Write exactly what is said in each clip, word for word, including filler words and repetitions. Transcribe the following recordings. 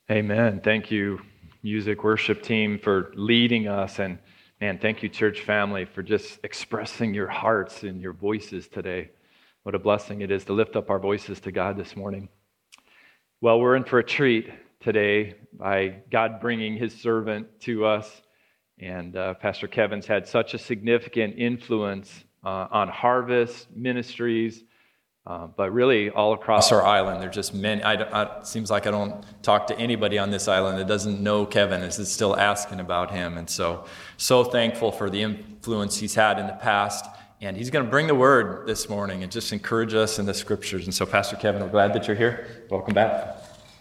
Amen. Thank you, music worship team, for leading us. And man, thank you, church family, for just expressing your hearts and your voices today. What a blessing it is to lift up our voices to God this morning. Well, we're in for a treat today by God bringing his servant to us. And uh, Pastor Kevin's had such a significant influence uh, on Harvest Ministries, Uh, but really, all across our island, there's just many. I, I, it seems like I don't talk to anybody on this island that doesn't know Kevin, is still asking about him. And so, so thankful for the influence he's had in the past. And he's going to bring the word this morning and just encourage us in the scriptures. And so, Pastor Kevin, we're glad that you're here. Welcome back.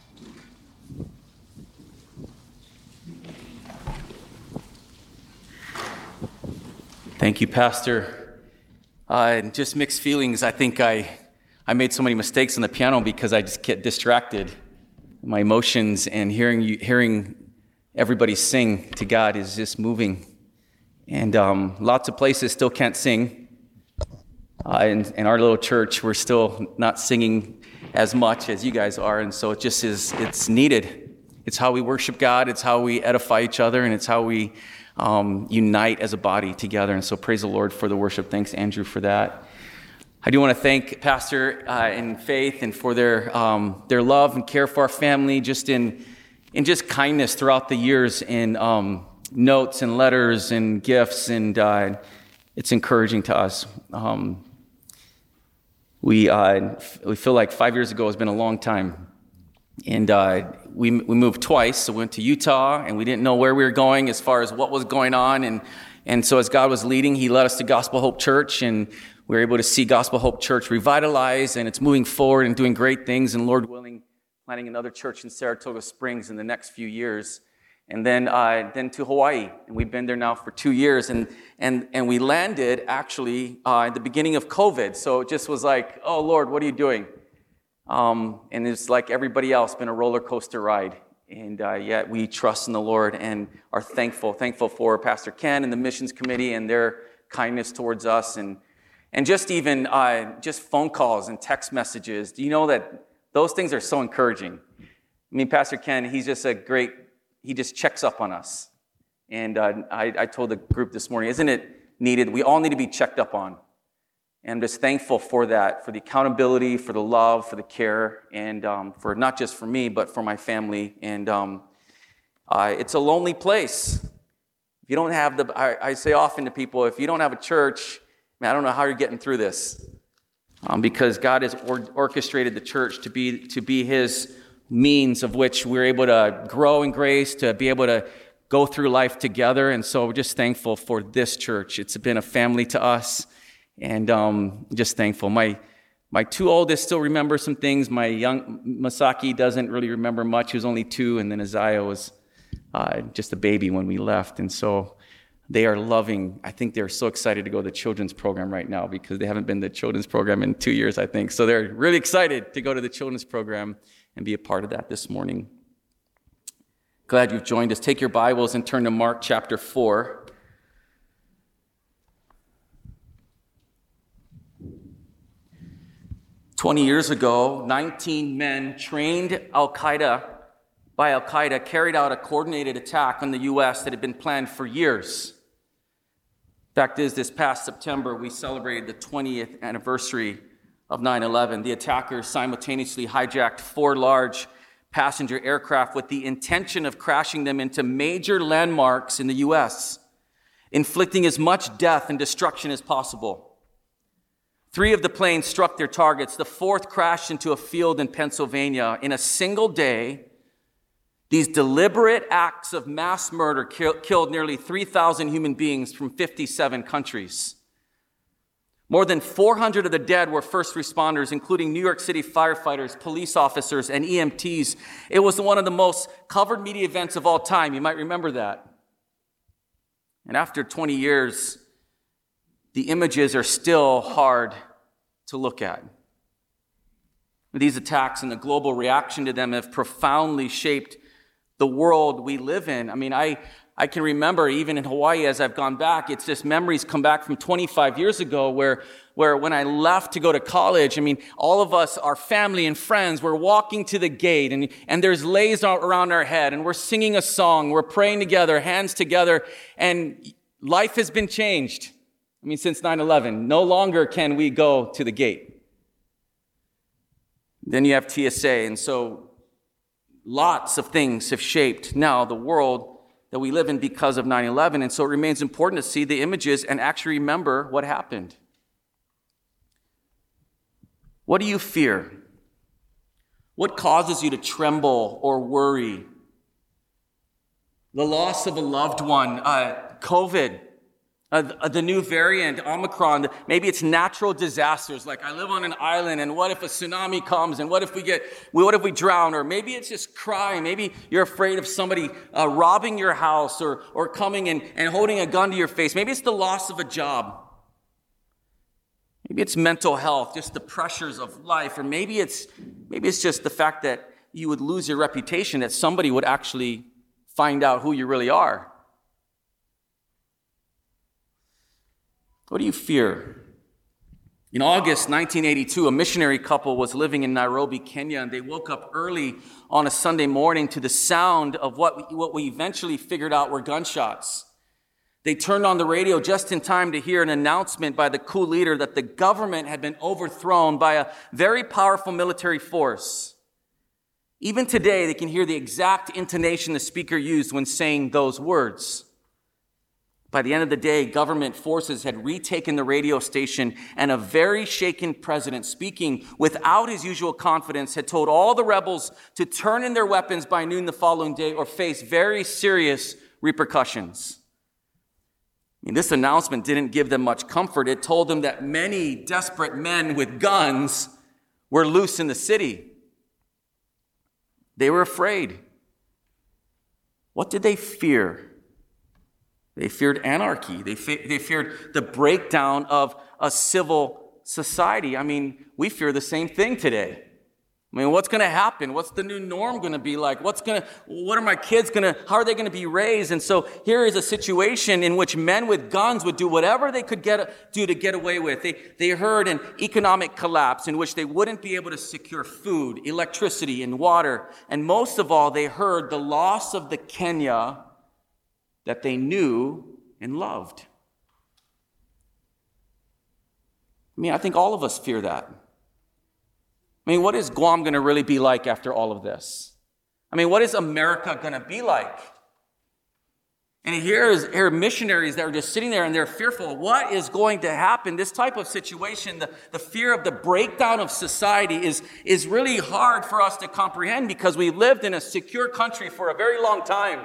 Thank you, Pastor. Uh, just mixed feelings. I think I. I made so many mistakes on the piano because I just get distracted. My emotions and hearing you, hearing everybody sing to God is just moving. And um, lots of places still can't sing. Uh, in, in our little church, we're still not singing as much as you guys are, and so it just is. It's needed. It's how we worship God. It's how we edify each other, and it's how we um, unite as a body together. And so praise the Lord for the worship. Thanks, Andrew, for that. I do want to thank Pastor uh, and Faith and for their um, their love and care for our family, just in in just kindness throughout the years, in um, notes and letters and gifts, and uh, it's encouraging to us. Um, we uh, we feel like five years ago has been a long time, and uh, we we moved twice. So we went to Utah, and we didn't know where we were going as far as what was going on, and and so as God was leading, He led us to Gospel Hope Church, and we were able to see Gospel Hope Church revitalized, and it's moving forward and doing great things, and Lord willing, planting another church in Saratoga Springs in the next few years. And then uh, then to Hawaii, and we've been there now for two years, and and and we landed actually uh, at the beginning of COVID, so it just was like, oh Lord, what are you doing? Um, and it's like everybody else, been a roller coaster ride, and uh, yet we trust in the Lord and are thankful, thankful for Pastor Ken and the missions committee and their kindness towards us, and And just even uh, just phone calls and text messages. Do you know that those things are so encouraging? I mean, Pastor Ken, he's just a great, he just checks up on us. And uh, I, I told the group this morning, isn't it needed? We all need to be checked up on. And I'm just thankful for that, for the accountability, for the love, for the care, and um, for not just for me, but for my family. And um, uh, it's a lonely place. If you don't have the, I, I say often to people, if you don't have a church, man, I don't know how you're getting through this, um, because God has or- orchestrated the church to be to be His means of which we're able to grow in grace, to be able to go through life together. And so we're just thankful for this church. It's been a family to us, and um, just thankful. My my two oldest still remember some things. My young Masaki doesn't really remember much. He was only two, and then Isaiah was uh, just a baby when we left, and so. They are loving, I think they're so excited to go to the children's program right now because they haven't been to the children's program in two years, I think. So they're really excited to go to the children's program and be a part of that this morning. Glad you've joined us. Take your Bibles and turn to Mark chapter four. twenty years ago, nineteen men trained Al-Qaeda, by Al-Qaeda, carried out a coordinated attack on the U S that had been planned for years. Fact is, this past September, we celebrated the twentieth anniversary of nine eleven. The attackers simultaneously hijacked four large passenger aircraft with the intention of crashing them into major landmarks in the U S, inflicting as much death and destruction as possible. Three of the planes struck their targets. The fourth crashed into a field in Pennsylvania. In a single day, these deliberate acts of mass murder kill, killed nearly three thousand human beings from fifty-seven countries. More than four hundred of the dead were first responders, including New York City firefighters, police officers, and E M Ts. It was one of the most covered media events of all time. You might remember that. And after twenty years, the images are still hard to look at. These attacks and the global reaction to them have profoundly shaped the world we live in. I mean, I, I can remember even in Hawaii as I've gone back, it's just memories come back from twenty-five years ago where, where when I left to go to college, I mean, all of us, our family and friends, we're walking to the gate and, and there's leis around our head and we're singing a song, we're praying together, hands together, and life has been changed. I mean, since nine eleven, no longer can we go to the gate. Then you have T S A, and so lots of things have shaped now the world that we live in because of nine eleven, and so it remains important to see the images and actually remember what happened. What do you fear? What causes you to tremble or worry? The loss of a loved one, uh, COVID, uh, the new variant, Omicron, maybe it's natural disasters, like I live on an island and what if a tsunami comes and what if we get, what if we drown? Or maybe it's just crime. Maybe you're afraid of somebody uh, robbing your house or, or coming and, and holding a gun to your face. Maybe it's the loss of a job. Maybe it's mental health, just the pressures of life. Or maybe it's, maybe it's just the fact that you would lose your reputation, that somebody would actually find out who you really are. What do you fear? In August nineteen eighty-two, a missionary couple was living in Nairobi, Kenya, and they woke up early on a Sunday morning to the sound of what, what we eventually figured out were gunshots. They turned on the radio just in time to hear an announcement by the coup leader that the government had been overthrown by a very powerful military force. Even today, they can hear the exact intonation the speaker used when saying those words. By the end of the day, government forces had retaken the radio station, and a very shaken president, speaking without his usual confidence, had told all the rebels to turn in their weapons by noon the following day or face very serious repercussions. I mean, this announcement didn't give them much comfort. It told them that many desperate men with guns were loose in the city. They were afraid. What did they fear? They feared anarchy. They, fe- they feared the breakdown of a civil society. I mean, we fear the same thing today. I mean, what's going to happen? What's the new norm going to be like? What's going to, what are my kids going to, how are they going to be raised? And so here is a situation in which men with guns would do whatever they could get, do to get away with. They, they heard an economic collapse in which they wouldn't be able to secure food, electricity, and water. And most of all, they heard the loss of the Kenya that they knew and loved. I mean, I think all of us fear that. I mean, what is Guam going to really be like after all of this? I mean, what is America going to be like? And here, is, here are missionaries that are just sitting there and they're fearful. What is going to happen? This type of situation, the, the fear of the breakdown of society is, is really hard for us to comprehend because we lived in a secure country for a very long time.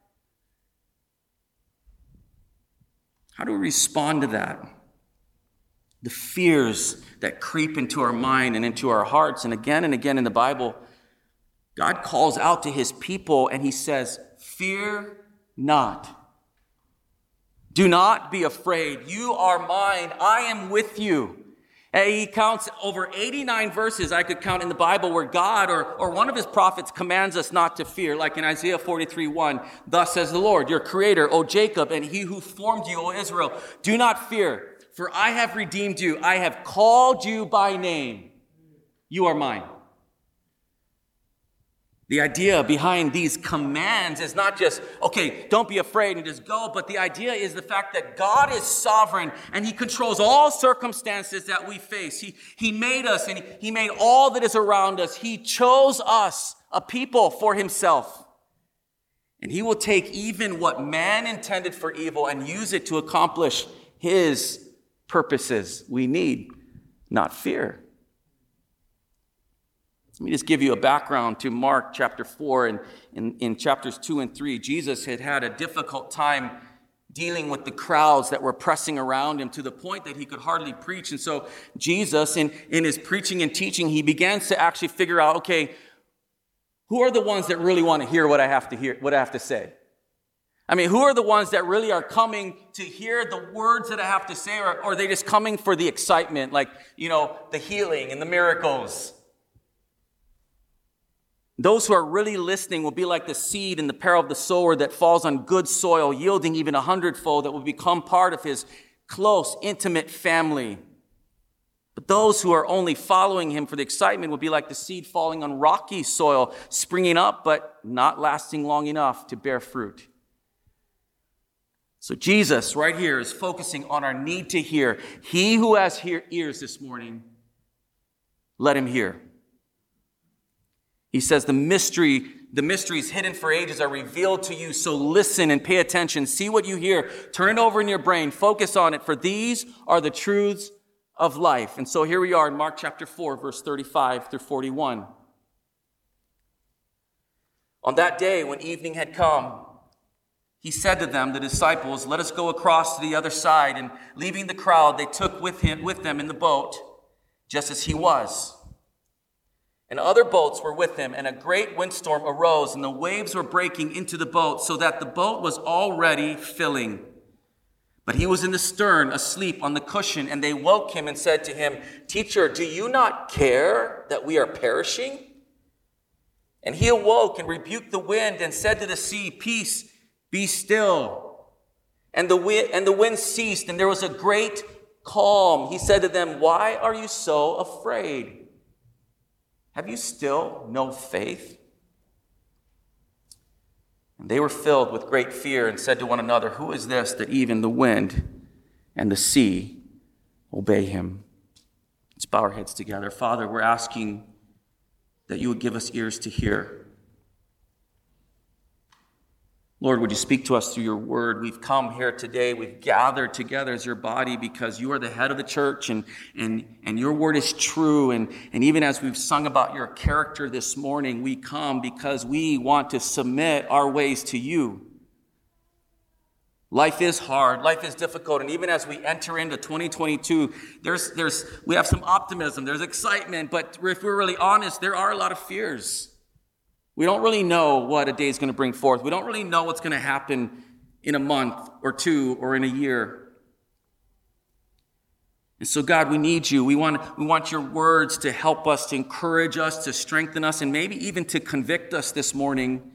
How do we respond to that? The fears that creep into our mind and into our hearts. And again and again in the Bible, God calls out to his people and he says, fear not. Do not be afraid. You are mine. I am with you. And he counts over eighty-nine verses I could count in the Bible where God or, or one of his prophets commands us not to fear, like in Isaiah forty-three one. Thus says the Lord, your creator, O Jacob, and he who formed you, O Israel. Do not fear, for I have redeemed you. I have called you by name. You are mine. The idea behind these commands is not just, okay, don't be afraid and just go, but the idea is the fact that God is sovereign and he controls all circumstances that we face. He, he made us and he, he made all that is around us. He chose us, a people, for himself. And he will take even what man intended for evil and use it to accomplish his purposes. We need not fear. Let me just give you a background to Mark chapter four. And in, in chapters two and three, Jesus had had a difficult time dealing with the crowds that were pressing around him to the point that he could hardly preach. And so Jesus, in, in his preaching and teaching, he begins to actually figure out, okay, who are the ones that really want to hear what I have to hear, what I have to say? I mean, who are the ones that really are coming to hear the words that I have to say, or, or are they just coming for the excitement, like, you know, the healing and the miracles? Those who are really listening will be like the seed in the parable of the sower that falls on good soil, yielding even a hundredfold, that will become part of his close, intimate family. But those who are only following him for the excitement will be like the seed falling on rocky soil, springing up, but not lasting long enough to bear fruit. So Jesus, right here, is focusing on our need to hear. He who has hear, ears this morning, let him hear. He says the mystery, the mysteries hidden for ages are revealed to you, so listen and pay attention. See what you hear. Turn it over in your brain. Focus on it, for these are the truths of life. And so here we are in Mark chapter four, verse thirty-five through forty-one. On that day, when evening had come, he said to them, the disciples, let us go across to the other side. And leaving the crowd, they took with him, with them in the boat, just as he was. And other boats were with him, and a great windstorm arose, and the waves were breaking into the boat, so that the boat was already filling. But he was in the stern, asleep on the cushion, and they woke him and said to him, Teacher, do you not care that we are perishing? And he awoke and rebuked the wind and said to the sea, Peace, be still. And the wind, and the wind ceased, and there was a great calm. He said to them, Why are you so afraid? Have you still no faith? And they were filled with great fear and said to one another, Who is this that even the wind and the sea obey him? Let's bow our heads together. Father, we're asking that you would give us ears to hear. Lord, would you speak to us through your word? We've come here today. We've gathered together as your body because you are the head of the church, and, and, and your word is true. And, and even as we've sung about your character this morning, we come because we want to submit our ways to you. Life is hard. Life is difficult. And even as we enter into twenty twenty-two, there's, there's, we have some optimism. There's excitement. But if we're really honest, there are a lot of fears. We don't really know what a day is going to bring forth. We don't really know what's going to happen in a month or two or in a year. And so, God, we need you. We want, we want your words to help us, to encourage us, to strengthen us, and maybe even to convict us this morning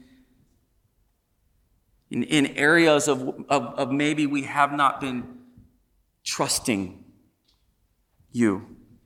in, in areas of, of, of maybe we have not been trusting you.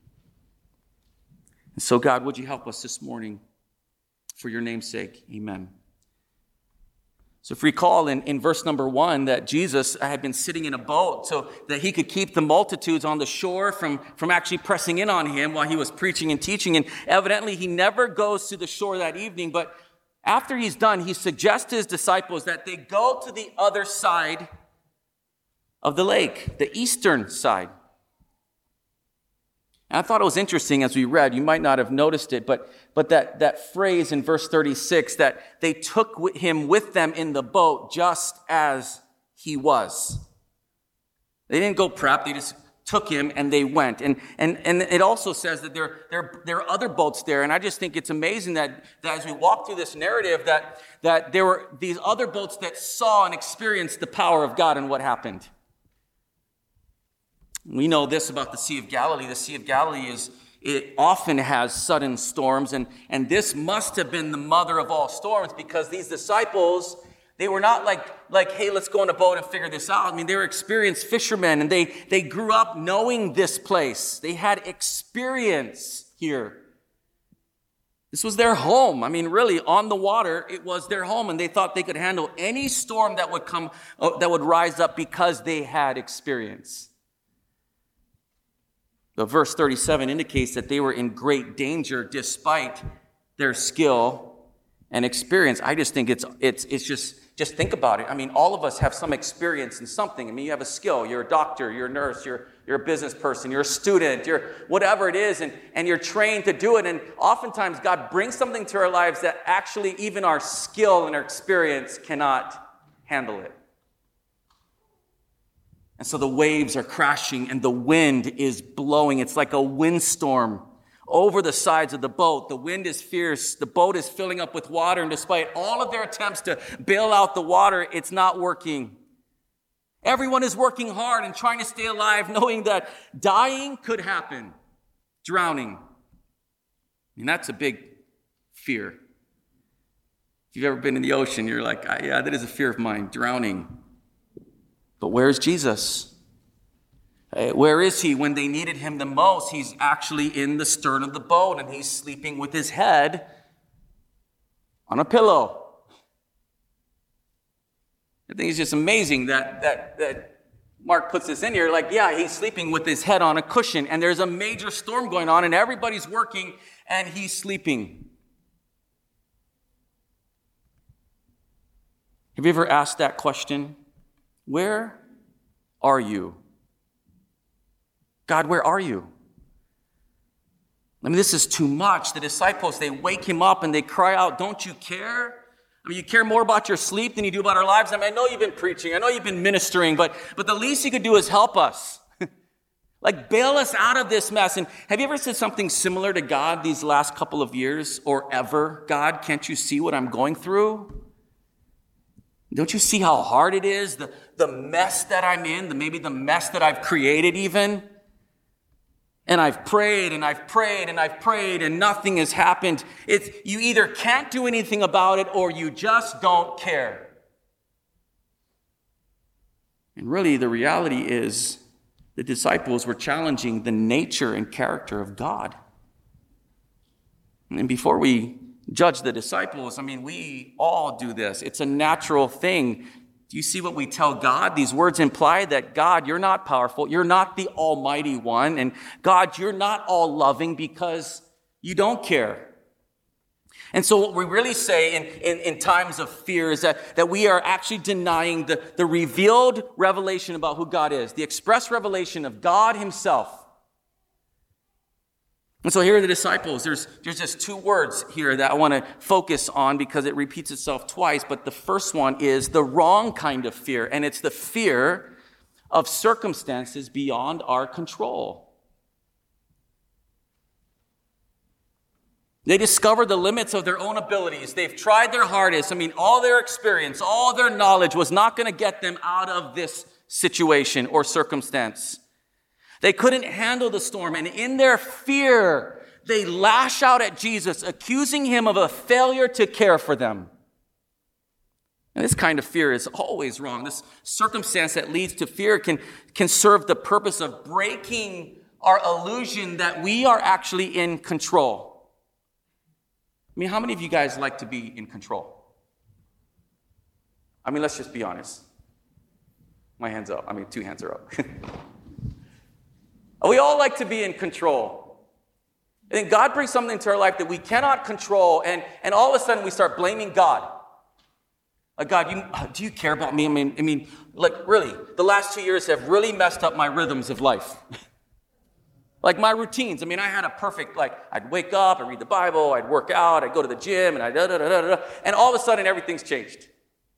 And so, God, would you help us this morning? For your name's sake, amen. So if we recall in, in verse number one that Jesus had been sitting in a boat so that he could keep the multitudes on the shore from, from actually pressing in on him while he was preaching and teaching. And evidently he never goes to the shore that evening, but after he's done, he suggests to his disciples that they go to the other side of the lake, the eastern side. And I thought it was interesting as we read, you might not have noticed it, but, but that, that phrase in verse thirty-six, that they took him with them in the boat just as he was. They didn't go prep, they just took him and they went. And, and, and it also says that there, there, there are other boats there, and I just think it's amazing that, that as we walk through this narrative, that, that there were these other boats that saw and experienced the power of God and what happened. We know this about the Sea of Galilee. The Sea of Galilee is, it often has sudden storms, and, and this must have been the mother of all storms, because these disciples, they were not like, like, hey, let's go on a boat and figure this out. I mean, they were experienced fishermen, and they, they grew up knowing this place. They had experience here. This was their home. I mean, really, on the water, it was their home, and they thought they could handle any storm that would come, uh, that would rise up because they had experience. The verse thirty-seven indicates that they were in great danger despite their skill and experience. I just think it's it's it's just just think about it. I mean, all of us have some experience in something. I mean, you have a skill. You're a doctor, you're a nurse, you're you're a business person, you're a student, you're whatever it is, and, and you're trained to do it. And oftentimes God brings something to our lives that actually even our skill and our experience cannot handle it. And so the waves are crashing and the wind is blowing. It's like a windstorm over the sides of the boat. The wind is fierce. The boat is filling up with water. And despite all of their attempts to bail out the water, it's not working. Everyone is working hard and trying to stay alive, knowing that dying could happen. Drowning. I mean, that's a big fear. If you've ever been in the ocean, you're like, ah, yeah, that is a fear of mine, drowning. But where's Jesus? Where is he when they needed him the most? He's actually in the stern of the boat, and he's sleeping with his head on a pillow. I think it's just amazing that, that, that Mark puts this in here. Like, yeah, he's sleeping with his head on a cushion, and there's a major storm going on, and everybody's working, and he's sleeping. Have you ever asked that question? Where are you? God, where are you? I mean, this is too much. The disciples, they wake him up and they cry out, don't you care? I mean, you care more about your sleep than you do about our lives. I mean, I know you've been preaching. I know you've been ministering, but, but the least you could do is help us. Like, bail us out of this mess. And have you ever said something similar to God these last couple of years or ever? God, can't you see what I'm going through? Don't you see how hard it is? The, the mess that I'm in, the, maybe the mess that I've created even. And I've prayed and I've prayed and I've prayed and nothing has happened. It's, you either can't do anything about it or you just don't care. And really, the reality is the disciples were challenging the nature and character of God. And before we judge the disciples, I mean, we all do this. It's a natural thing. Do you see what we tell God? These words imply that, God, you're not powerful. You're not the Almighty One. And God, you're not all loving because you don't care. And so what we really say in, in, in times of fear is that, that we are actually denying the, the revealed revelation about who God is, the express revelation of God himself. And so here are the disciples. There's, there's just two words here that I want to focus on because it repeats itself twice. But the first one is the wrong kind of fear. And it's the fear of circumstances beyond our control. They discovered the limits of their own abilities. They've tried their hardest. I mean, all their experience, all their knowledge was not going to get them out of this situation or circumstance. They couldn't handle the storm, and in their fear, they lash out at Jesus, accusing him of a failure to care for them. And this kind of fear is always wrong. This circumstance that leads to fear can, can serve the purpose of breaking our illusion that we are actually in control. I mean, how many of you guys like to be in control? I mean, let's just be honest. My hand's up. I mean, two hands are up. We all like to be in control. And then God brings something into our life that we cannot control, and, and all of a sudden we start blaming God. Like, God, you, do you care about me? I mean, I mean, like, really, the last two years have really messed up my rhythms of life. Like my routines. I mean, I had a perfect, like, I'd wake up, I'd read the Bible, I'd work out, I'd go to the gym, and I'd da da da da da, and all of a sudden everything's changed.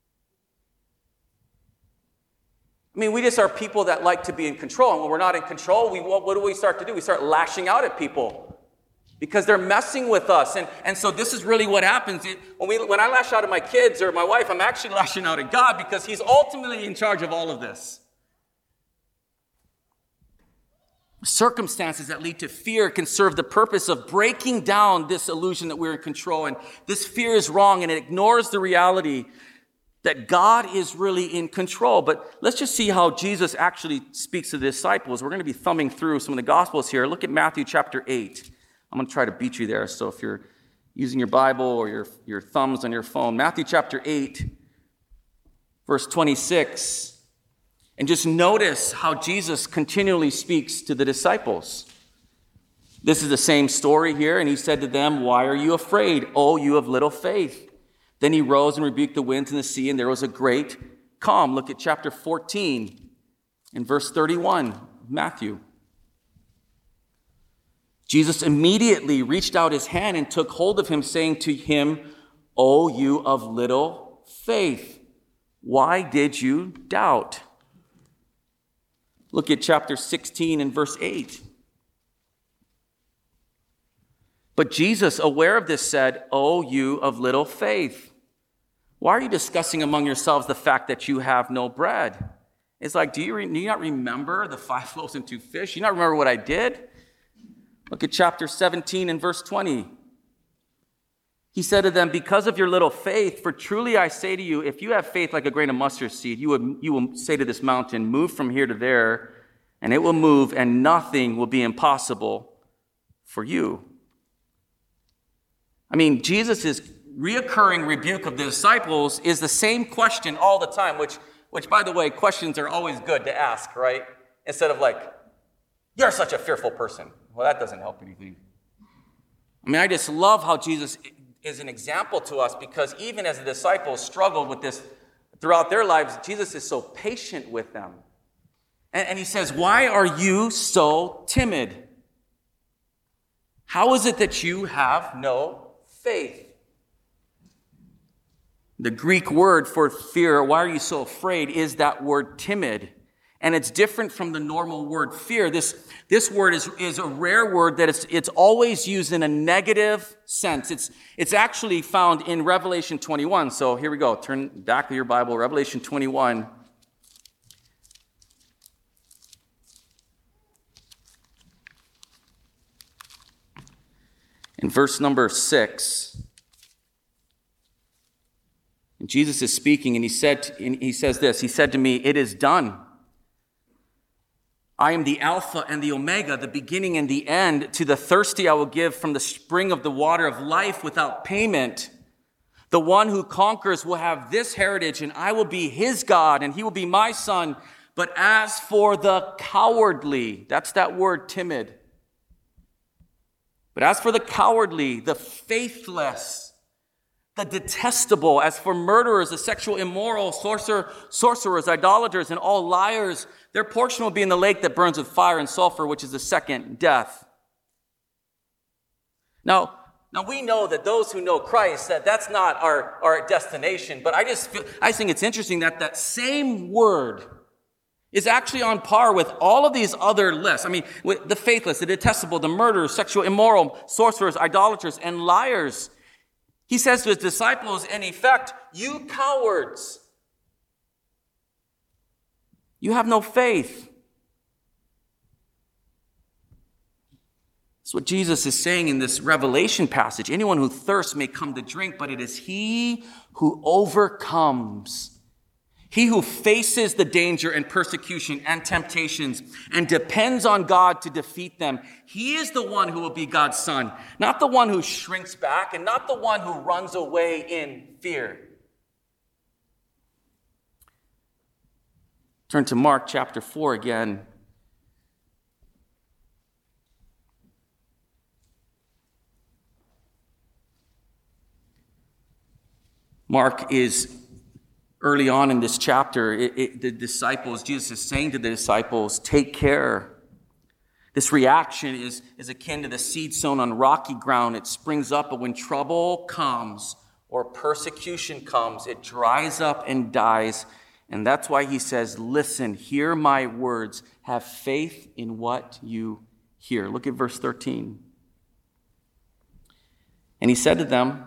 I mean, we just are people that like to be in control. And when we're not in control, we what, what do we start to do? We start lashing out at people because they're messing with us. And, and so this is really what happens. It, when, we, when I lash out at my kids or my wife, I'm actually lashing out at God because he's ultimately in charge of all of this. Circumstances that lead to fear can serve the purpose of breaking down this illusion that we're in control. And this fear is wrong, and it ignores the reality that God is really in control. But let's just see how Jesus actually speaks to the disciples. We're going to be thumbing through some of the Gospels here. Look at Matthew chapter eight. I'm going to try to beat you there. So if you're using your Bible or your, your thumbs on your phone, Matthew chapter eight, verse twenty-six. And just notice how Jesus continually speaks to the disciples. This is the same story here. And he said to them, "Why are you afraid, O you of little faith?" Then he rose and rebuked the winds and the sea, and there was a great calm. Look at chapter fourteen and verse thirty-one, Matthew. Jesus immediately reached out his hand and took hold of him, saying to him, "O you of little faith, why did you doubt?" Look at chapter sixteen and verse eight. But Jesus, aware of this, said, "O you of little faith, why are you discussing among yourselves the fact that you have no bread?" It's like, do you, re- do you not remember the five loaves and two fish? You not remember what I did? Look at chapter seventeen and verse twenty. He said to them, because of your little faith, for truly I say to you, if you have faith like a grain of mustard seed, you, would, you will say to this mountain, move from here to there, and it will move, and nothing will be impossible for you. I mean, Jesus' reoccurring rebuke of the disciples is the same question all the time, which, which, by the way, questions are always good to ask, right? Instead of like, you're such a fearful person. Well, that doesn't help anything. I mean, I just love how Jesus is an example to us, because even as the disciples struggled with this throughout their lives, Jesus is so patient with them. And, and he says, why are you so timid? How is it that you have no faith? The Greek word for fear, why are you so afraid, is that word timid. And it's different from the normal word fear. This, this word is, is a rare word that it's, it's always used in a negative sense. It's, it's actually found in Revelation twenty-one. So here we go. Turn back to your Bible, Revelation twenty-one. In verse number six, and Jesus is speaking, and he said, and he says this, he said to me, it is done. I am the Alpha and the Omega, the beginning and the end. To the thirsty I will give from the spring of the water of life without payment. The one who conquers will have this heritage, and I will be his God, and he will be my son. But as for the cowardly, that's that word timid. But as for the cowardly, the faithless, the detestable, as for murderers, the sexual immoral, sorcerer, sorcerers, idolaters, and all liars, their portion will be in the lake that burns with fire and sulfur, which is the second death. Now, now we know that those who know Christ, that that's not our, our destination, but I just feel, I think it's interesting that that same word is actually on par with all of these other lists. I mean, with the faithless, the detestable, the murderers, sexual immoral, sorcerers, idolaters, and liars. He says to his disciples, in effect, you cowards, you have no faith. That's what Jesus is saying in this Revelation passage. Anyone who thirsts may come to drink, but it is he who overcomes. He who faces the danger and persecution and temptations and depends on God to defeat them. He is the one who will be God's son, not the one who shrinks back and not the one who runs away in fear. Turn to Mark chapter four again. Mark is early on in this chapter, it, it, the disciples, Jesus is saying to the disciples, take care. This reaction is, is akin to the seed sown on rocky ground. It springs up, but when trouble comes or persecution comes, it dries up and dies. And that's why he says, listen, hear my words. Have faith in what you hear. Look at verse thirteen. And he said to them,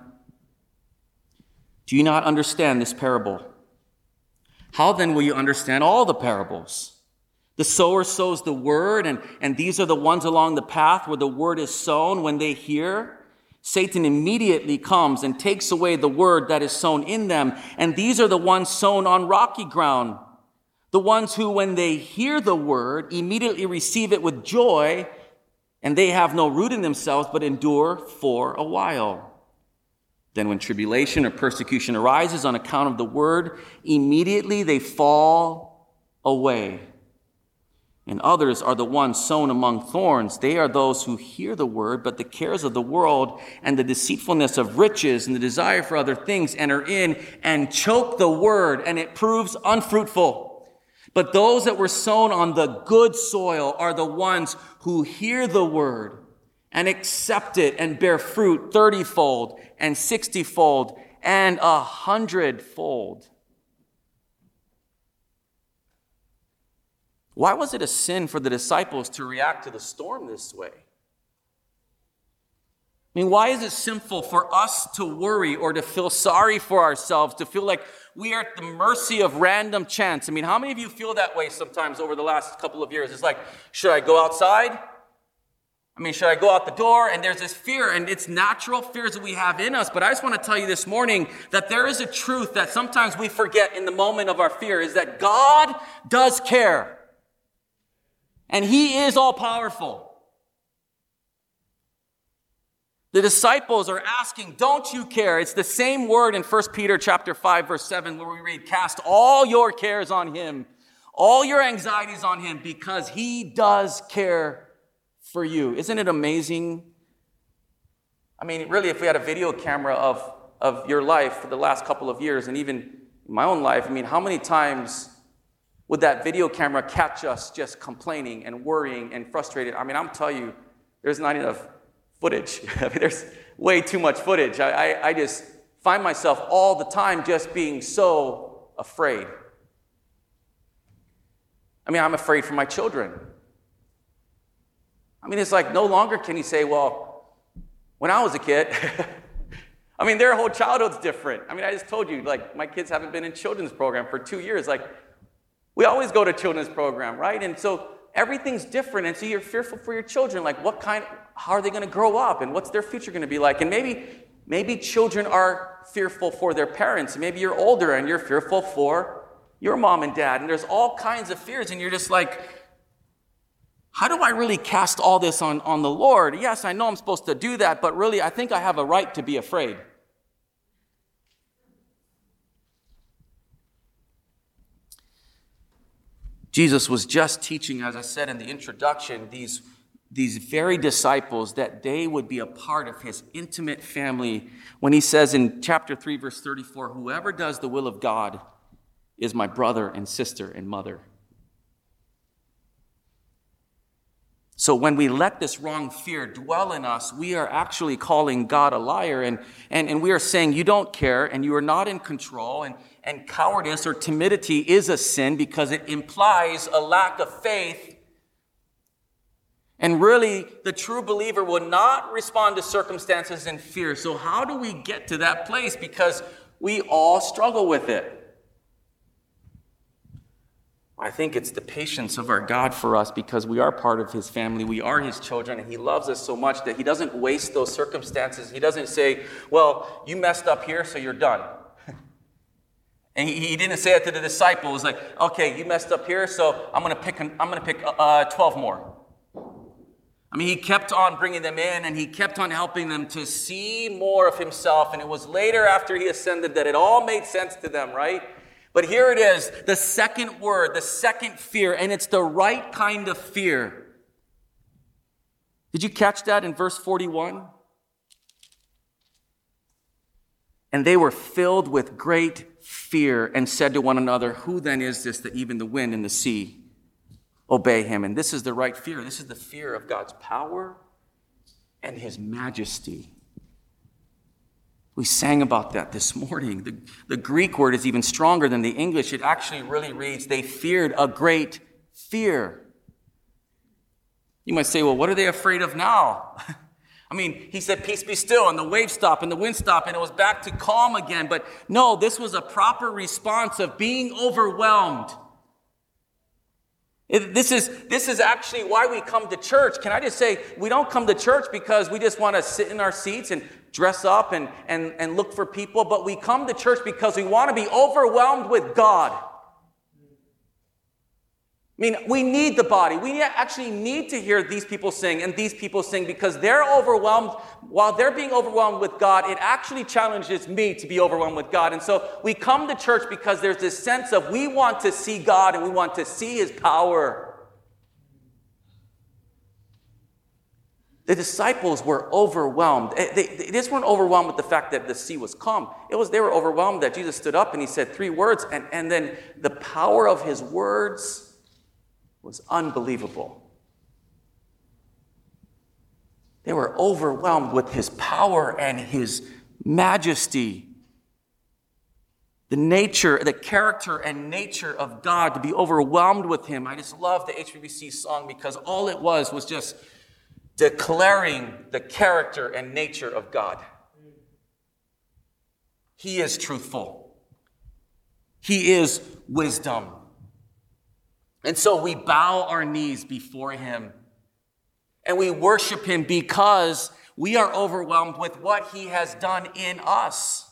do you not understand this parable? How then will you understand all the parables? The sower sows the word, and, and these are the ones along the path where the word is sown. When they hear, Satan immediately comes and takes away the word that is sown in them. And these are the ones sown on rocky ground. The ones who, when they hear the word, immediately receive it with joy, and they have no root in themselves, but endure for a while. Then when tribulation or persecution arises on account of the word, immediately they fall away. And others are the ones sown among thorns. They are those who hear the word, but the cares of the world and the deceitfulness of riches and the desire for other things enter in and choke the word, and it proves unfruitful. But those that were sown on the good soil are the ones who hear the word and accept it and bear fruit thirty-fold and sixty-fold and a hundredfold. Why was it a sin for the disciples to react to the storm this way? I mean, why is it sinful for us to worry or to feel sorry for ourselves, to feel like we are at the mercy of random chance? I mean, how many of you feel that way sometimes over the last couple of years? It's like, should I go outside? I mean, should I go out the door? And there's this fear, and it's natural fears that we have in us. But I just want to tell you this morning that there is a truth that sometimes we forget in the moment of our fear, is that God does care. And he is all powerful. The disciples are asking, don't you care? It's the same word in First Peter chapter five, verse seven, where we read, cast all your cares on him, all your anxieties on him, because he does care for you. Isn't it amazing? I mean, really, if we had a video camera of, of your life for the last couple of years, and even my own life, I mean, how many times would that video camera catch us just complaining and worrying and frustrated? I mean, I'm telling you, there's not enough footage. I mean, there's way too much footage. I, I, I just find myself all the time just being so afraid. I mean, I'm afraid for my children. I mean, it's like no longer can you say, well, when I was a kid, I mean, their whole childhood's different. I mean, I just told you, like, my kids haven't been in children's program for two years. Like, we always go to children's program, right? And so everything's different. And so you're fearful for your children. Like, what kind, how are they going to grow up? And what's their future going to be like? And maybe, maybe children are fearful for their parents. Maybe you're older and you're fearful for your mom and dad. And there's all kinds of fears. And you're just like, how do I really cast all this on, on the Lord? Yes, I know I'm supposed to do that, but really I think I have a right to be afraid. Jesus was just teaching, as I said in the introduction, these, these very disciples that they would be a part of his intimate family when he says in chapter three, verse thirty-four, whoever does the will of God is my brother and sister and mother. So when we let this wrong fear dwell in us, we are actually calling God a liar, and, and, and we are saying you don't care and you are not in control, and, and cowardice or timidity is a sin because it implies a lack of faith. And really, the true believer will not respond to circumstances in fear. So how do we get to that place? Because we all struggle with it. I think it's the patience of our God for us because we are part of his family. We are his children, and he loves us so much that he doesn't waste those circumstances. He doesn't say, well, you messed up here, so you're done. And he, he didn't say it to the disciples, like, okay, you messed up here, so I'm going to pick I'm going to pick uh, twelve more. I mean, he kept on bringing them in, and he kept on helping them to see more of himself. And it was later after he ascended that it all made sense to them, right? But here it is, the second word, the second fear, and it's the right kind of fear. Did you catch that in verse forty-one? And they were filled with great fear and said to one another, who then is this that even the wind and the sea obey him? And this is the right fear. This is the fear of God's power and his majesty. We sang about that this morning. The, the Greek word is even stronger than the English. It actually really reads, they feared a great fear. You might say, well, what are they afraid of now? I mean, he said, peace be still, and the waves stopped, and the wind stopped, and it was back to calm again. But no, this was a proper response of being overwhelmed. It, this is, this is actually why we come to church. Can I just say, we don't come to church because we just want to sit in our seats and dress up and, and, and look for people, but we come to church because we want to be overwhelmed with God. I mean, we need the body. We actually need to hear these people sing and these people sing because they're overwhelmed. While they're being overwhelmed with God, it actually challenges me to be overwhelmed with God. And so we come to church because there's this sense of we want to see God and we want to see his power. The disciples were overwhelmed. They, they just weren't overwhelmed with the fact that the sea was calm. It was they were overwhelmed that Jesus stood up and he said three words, and, and then the power of his words was unbelievable. They were overwhelmed with his power and his majesty. The nature, the character and nature of God, to be overwhelmed with him. I just love the H B B C song because all it was was just declaring the character and nature of God. He is truthful. He is wisdom. And so we bow our knees before him. And we worship him because we are overwhelmed with what he has done in us.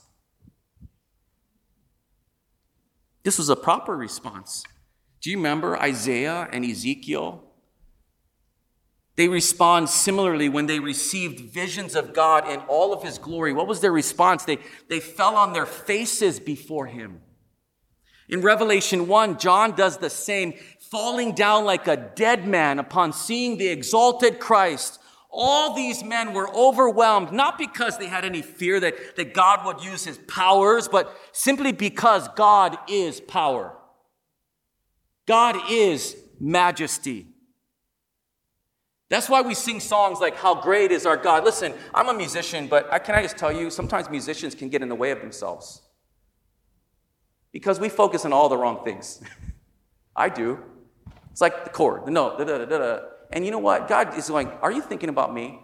This was a proper response. Do you remember Isaiah and Ezekiel? They respond similarly when they received visions of God in all of his glory. What was their response? They, they fell on their faces before him. In Revelation one, John does the same, falling down like a dead man upon seeing the exalted Christ. All these men were overwhelmed, not because they had any fear that, that God would use his powers, but simply because God is power. God is majesty. That's why we sing songs like, "How Great Is Our God." Listen, I'm a musician, but I, can I just tell you, sometimes musicians can get in the way of themselves. Because we focus on all the wrong things. I do. It's like the chord, the note, da, da, da, da, da. And you know what? God is going, are you thinking about me?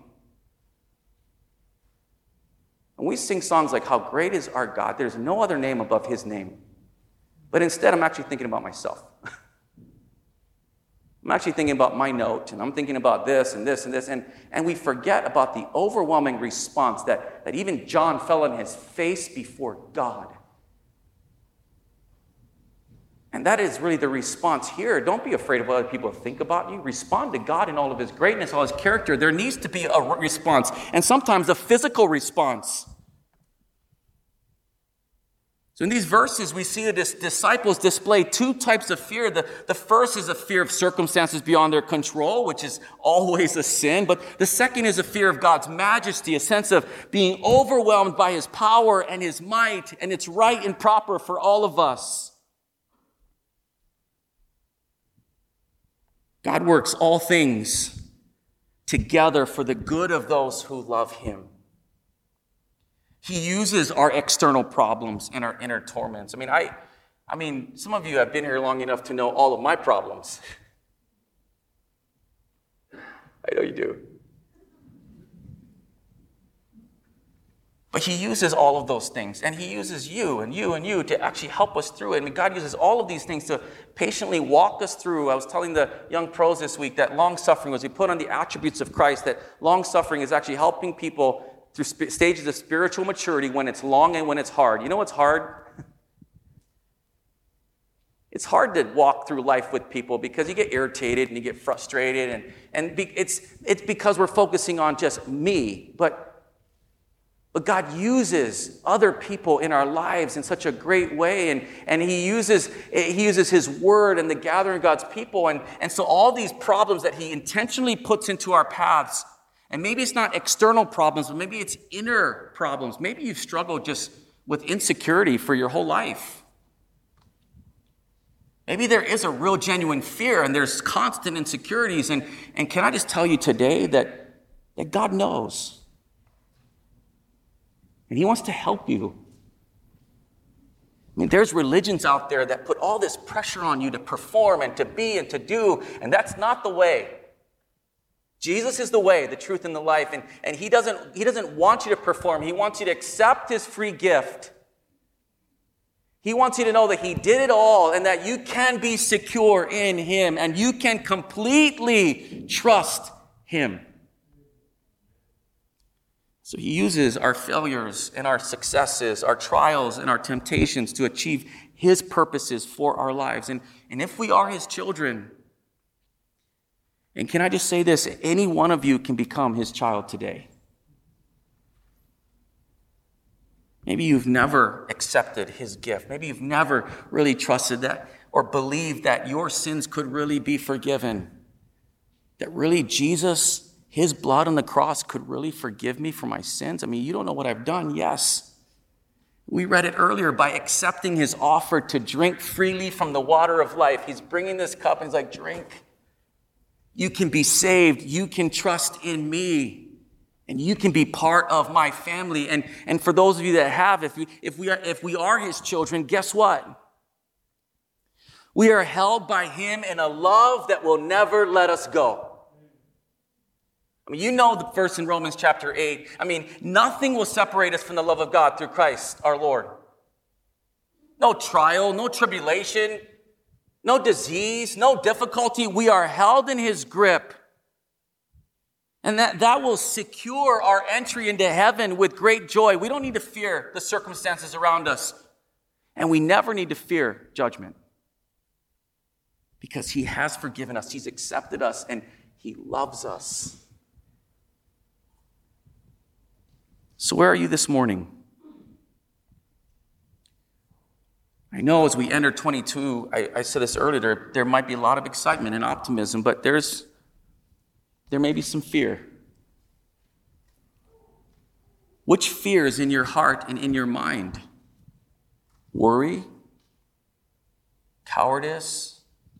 When we sing songs like, "How Great Is Our God," there's no other name above his name. But instead, I'm actually thinking about myself. I'm actually thinking about my note, and I'm thinking about this and this and this, and, and we forget about the overwhelming response that, that even John fell on his face before God. And that is really the response here. Don't be afraid of what other people think about you. Respond to God in all of his greatness, all his character. There needs to be a response, and sometimes a physical response. So in these verses, we see the disciples display two types of fear. The, the first is a fear of circumstances beyond their control, which is always a sin. But the second is a fear of God's majesty, a sense of being overwhelmed by his power and his might, and it's right and proper for all of us. God works all things together for the good of those who love him. He uses our external problems and our inner torments. I mean, I, I mean, some of you have been here long enough to know all of my problems. I know you do. But he uses all of those things, and he uses you and you and you to actually help us through it. I mean, God uses all of these things to patiently walk us through. I was telling the young pros this week that long-suffering, as we put on the attributes of Christ, that long-suffering is actually helping people through sp- stages of spiritual maturity when it's long and when it's hard. You know what's hard? It's hard to walk through life with people because you get irritated and you get frustrated, and, and be, it's, it's because we're focusing on just me. But, but God uses other people in our lives in such a great way, and, and he uses he uses his word and the gathering of God's people. And, and so all these problems that he intentionally puts into our paths, and maybe it's not external problems, but maybe it's inner problems. Maybe you've struggled just with insecurity for your whole life. Maybe there is a real genuine fear and there's constant insecurities. And, and can I just tell you today that, that God knows. And he wants to help you. I mean, there's religions out there that put all this pressure on you to perform and to be and to do, and that's not the way. Jesus is the way, the truth, and the life, and, and he doesn't, he doesn't want you to perform. He wants you to accept his free gift. He wants you to know that he did it all and that you can be secure in him and you can completely trust him. So he uses our failures and our successes, our trials and our temptations to achieve his purposes for our lives. And, and if we are his children, and can I just say this, any one of you can become his child today. Maybe you've never accepted his gift. Maybe you've never really trusted that or believed that your sins could really be forgiven. That really Jesus, his blood on the cross could really forgive me for my sins. I mean, you don't know what I've done. Yes. We read it earlier, by accepting his offer to drink freely from the water of life. He's bringing this cup and he's like, drink. You can be saved. You can trust in me. And you can be part of my family. And, and for those of you that have, if we, if we are, if we are his children, guess what? We are held by him in a love that will never let us go. I mean, you know the verse in Romans chapter eight. I mean, nothing will separate us from the love of God through Christ our Lord. No trial, no tribulation, no disease, no difficulty. We are held in his grip. And that, that will secure our entry into heaven with great joy. We don't need to fear the circumstances around us. And we never need to fear judgment. Because he has forgiven us. He's accepted us. And he loves us. So where are you this morning? I know as we enter twenty-two, I, I said this earlier, there, there might be a lot of excitement and optimism, but there's there may be some fear. Which fear is in your heart and in your mind? Worry? Cowardice?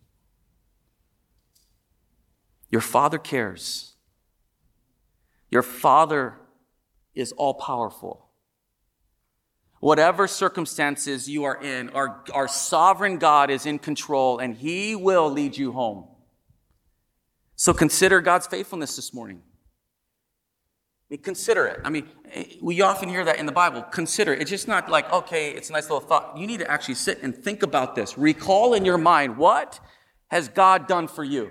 Your Father cares. Your Father is all-powerful. Whatever circumstances you are in, our, our sovereign God is in control, and he will lead you home. So consider God's faithfulness this morning. I mean, consider it. I mean, we often hear that in the Bible. Consider it. It's just not like, okay, it's a nice little thought. You need to actually sit and think about this. Recall in your mind, what has God done for you?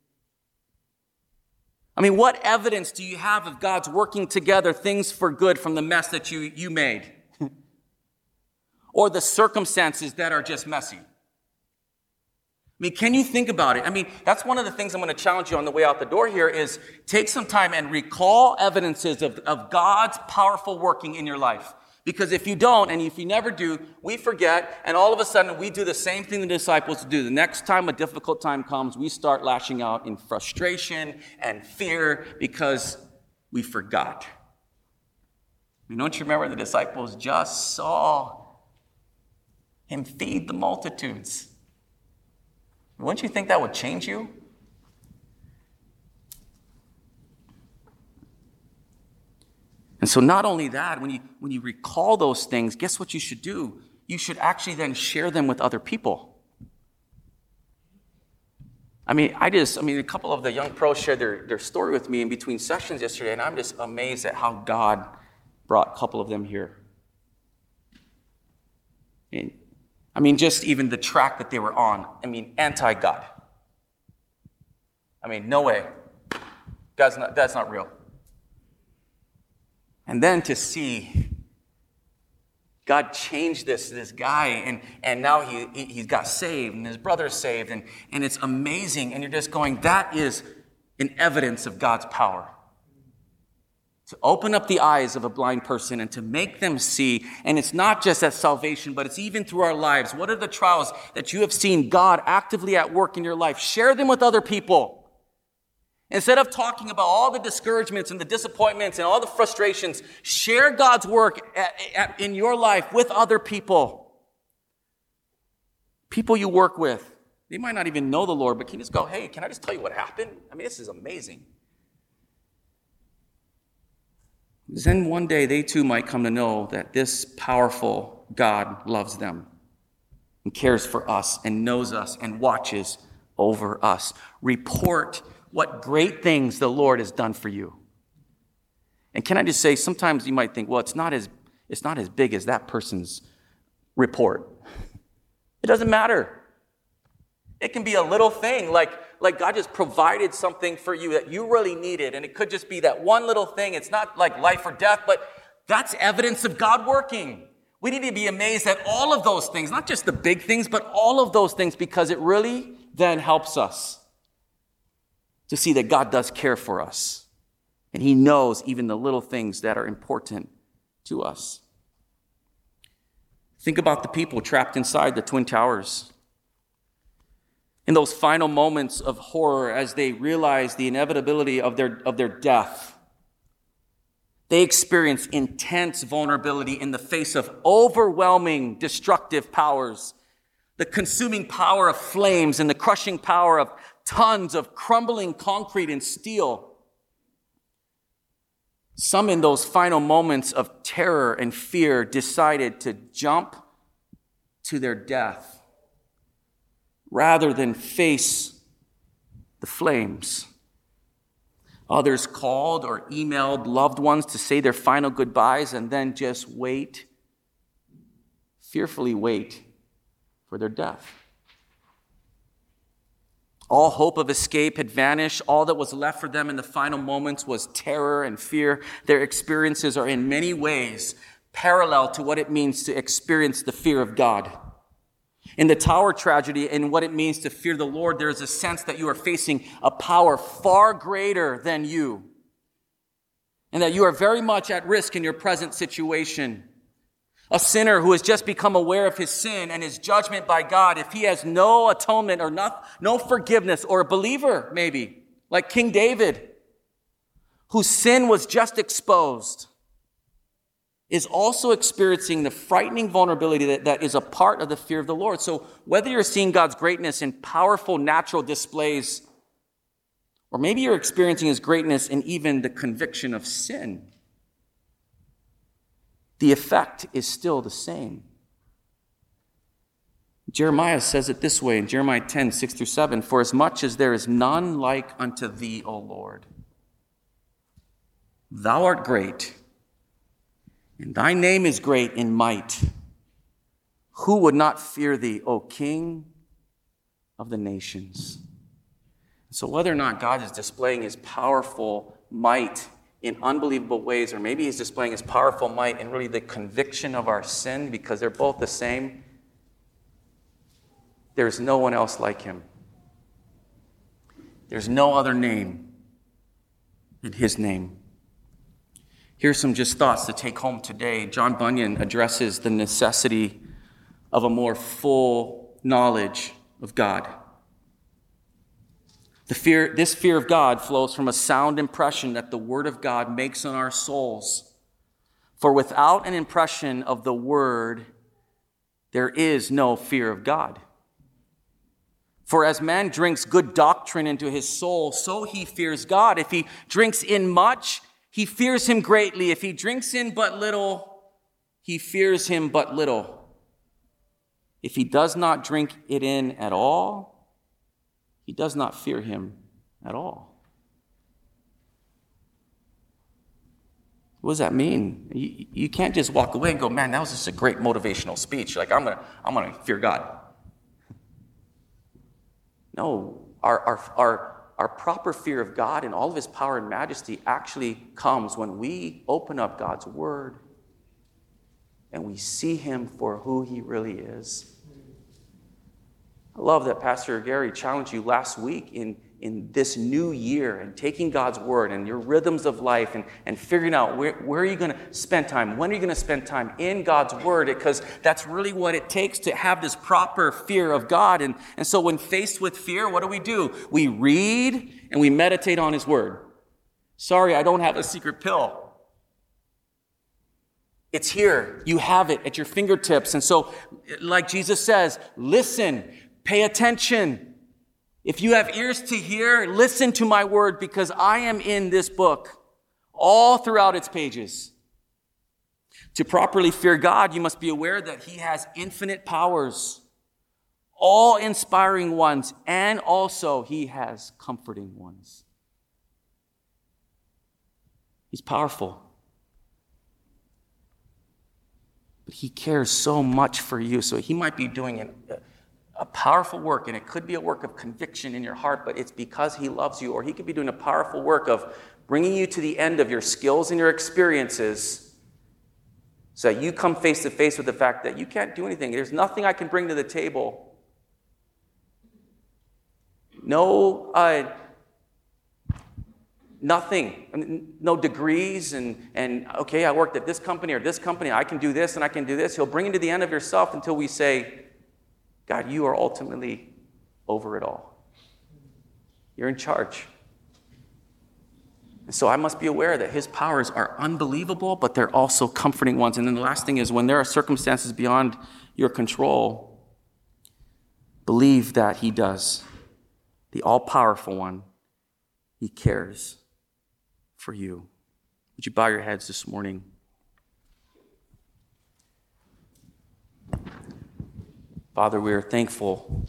I mean, what evidence do you have of God's working together things for good from the mess that you, you made? Or the circumstances that are just messy? I mean, can you think about it? I mean, that's one of the things I'm going to challenge you on the way out the door here is take some time and recall evidences of, of God's powerful working in your life. Because if you don't, and if you never do, we forget, and all of a sudden we do the same thing the disciples do. The next time a difficult time comes, we start lashing out in frustration and fear because we forgot. I mean, don't you remember the disciples just saw him feed the multitudes? Wouldn't you think that would change you? And so not only that, when you, when you recall those things, guess what you should do? You should actually then share them with other people. I mean, I just, I mean, a couple of the young pros shared their, their story with me in between sessions yesterday, and I'm just amazed at how God brought a couple of them here. And I mean, just even the track that they were on. I mean, anti-God. I mean, no way. God's not, that's not real. And then to see God change this, this guy, and, and now he, he, he's got saved, and his brother's saved, and, and it's amazing. And you're just going, that is an evidence of God's power. To open up the eyes of a blind person and to make them see. And it's not just at salvation, but it's even through our lives. What are the trials that you have seen God actively at work in your life? Share them with other people. Instead of talking about all the discouragements and the disappointments and all the frustrations, share God's work at, at, in your life with other people. People you work with. They might not even know the Lord, but can you just go, hey, can I just tell you what happened? I mean, this is amazing. Then one day they too might come to know that this powerful God loves them and cares for us and knows us and watches over us. Report what great things the Lord has done for you. And can I just say, sometimes you might think, well, it's not as, it's not as big as that person's report. It doesn't matter. It can be a little thing like Like God just provided something for you that you really needed. And it could just be that one little thing. It's not like life or death, but that's evidence of God working. We need to be amazed at all of those things, not just the big things, but all of those things, because it really then helps us to see that God does care for us. And he knows even the little things that are important to us. Think about the people trapped inside the Twin Towers. In those final moments of horror as they realize the inevitability of their, of their death, they experience intense vulnerability in the face of overwhelming destructive powers, the consuming power of flames and the crushing power of tons of crumbling concrete and steel. Some in those final moments of terror and fear decided to jump to their death rather than face the flames. Others called or emailed loved ones to say their final goodbyes and then just wait, fearfully wait for their death. All hope of escape had vanished. All that was left for them in the final moments was terror and fear. Their experiences are in many ways parallel to what it means to experience the fear of God. In the tower tragedy and what it means to fear the Lord, there is a sense that you are facing a power far greater than you, and that you are very much at risk in your present situation. A sinner who has just become aware of his sin and his judgment by God, if he has no atonement or not, no forgiveness, or a believer maybe, like King David, whose sin was just exposed, is also experiencing the frightening vulnerability that, that is a part of the fear of the Lord. So whether you're seeing God's greatness in powerful natural displays, or maybe you're experiencing his greatness in even the conviction of sin, the effect is still the same. Jeremiah says it this way in Jeremiah ten, six through seven, "For as much as there is none like unto thee, O Lord, thou art great, and thy name is great in might. Who would not fear thee, O King of the nations?" So whether or not God is displaying his powerful might in unbelievable ways, or maybe he's displaying his powerful might in really the conviction of our sin, because they're both the same, there's no one else like him. There's no other name than his name. Here's some just thoughts to take home today. John Bunyan addresses the necessity of a more full knowledge of God. The fear, this fear of God flows from a sound impression that the Word of God makes on our souls. For without an impression of the Word, there is no fear of God. For as man drinks good doctrine into his soul, so he fears God. If he drinks in much, he fears him greatly. If he drinks in but little, he fears him but little. If he does not drink it in at all, he does not fear him at all. What does that mean? You, you can't just walk away and go, "Man, that was just a great motivational speech. Like, I'm gonna, I'm gonna fear God." No, our, our, our, our proper fear of God and all of his power and majesty actually comes when we open up God's word and we see him for who he really is. I love that Pastor Gary challenged you last week in, in this new year and taking God's word and your rhythms of life and, and figuring out where, where are you going to spend time, when are you going to spend time in God's word, because that's really what it takes to have this proper fear of God. And, and so when faced with fear, what do we do? We read and we meditate on his word. Sorry, I don't have a secret pill. It's here. You have it at your fingertips. And so, like Jesus says, listen, pay attention. If you have ears to hear, listen to my word, because I am in this book all throughout its pages. To properly fear God, you must be aware that he has infinite powers, all inspiring ones, and also he has comforting ones. He's powerful. But he cares so much for you. So he might be doing an, a powerful work, and it could be a work of conviction in your heart, but it's because he loves you. Or he could be doing a powerful work of bringing you to the end of your skills and your experiences so that you come face to face with the fact that you can't do anything. There's nothing I can bring to the table. No, uh, nothing, no degrees and, and, okay, I worked at this company or this company, I can do this and I can do this. He'll bring you to the end of yourself until we say, God, you are ultimately over it all. You're in charge. And so I must be aware that his powers are unbelievable, but they're also comforting ones. And then the last thing is, when there are circumstances beyond your control, believe that he does. The all-powerful one, he cares for you. Would you bow your heads this morning? Father, we are thankful,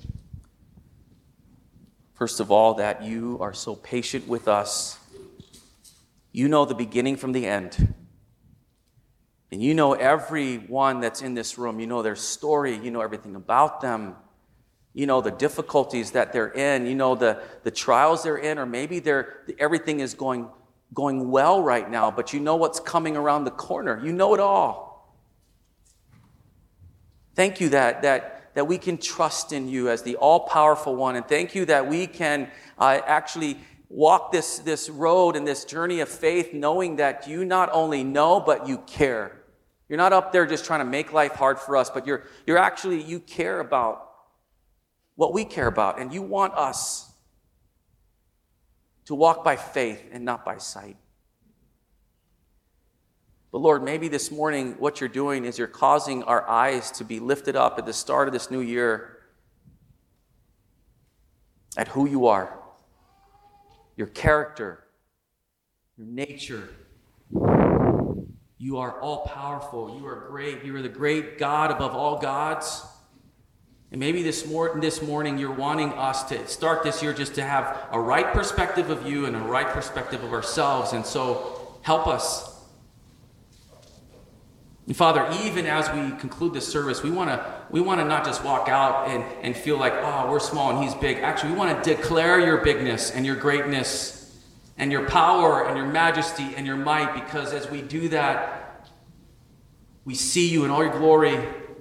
first of all, that you are so patient with us. You know the beginning from the end. And you know everyone that's in this room. You know their story. You know everything about them. you know, the difficulties that they're in, you know, the, the trials they're in, or maybe they're, everything is going, going well right now, but you know what's coming around the corner. You know it all. Thank you that, that, that we can trust in you as the all-powerful one, and thank you that we can uh, actually walk this, this road and this journey of faith knowing that you not only know, but you care. You're not up there just trying to make life hard for us, but you're, you're actually, you care about what we care about, and you want us to walk by faith and not by sight. But Lord, maybe this morning what you're doing is you're causing our eyes to be lifted up at the start of this new year at who you are, your character, your nature. You are all-powerful. You are great. You are the great God above all gods. And maybe this, mor- this morning you're wanting us to start this year just to have a right perspective of you and a right perspective of ourselves. And so help us. And Father, even as we conclude this service, we want to we want to not just walk out and, and feel like, oh, we're small and he's big. Actually, we want to declare your bigness and your greatness and your power and your majesty and your might, because as we do that, we see you in all your glory.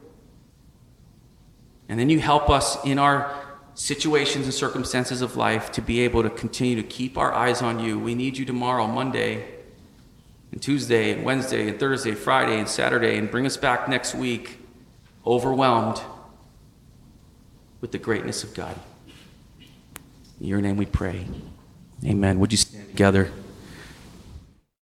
And then you help us in our situations and circumstances of life to be able to continue to keep our eyes on you. We need you tomorrow, Monday, and Tuesday, and Wednesday, and Thursday, Friday, and Saturday, and bring us back next week overwhelmed with the greatness of God. In your name we pray. Amen. Would you stand together?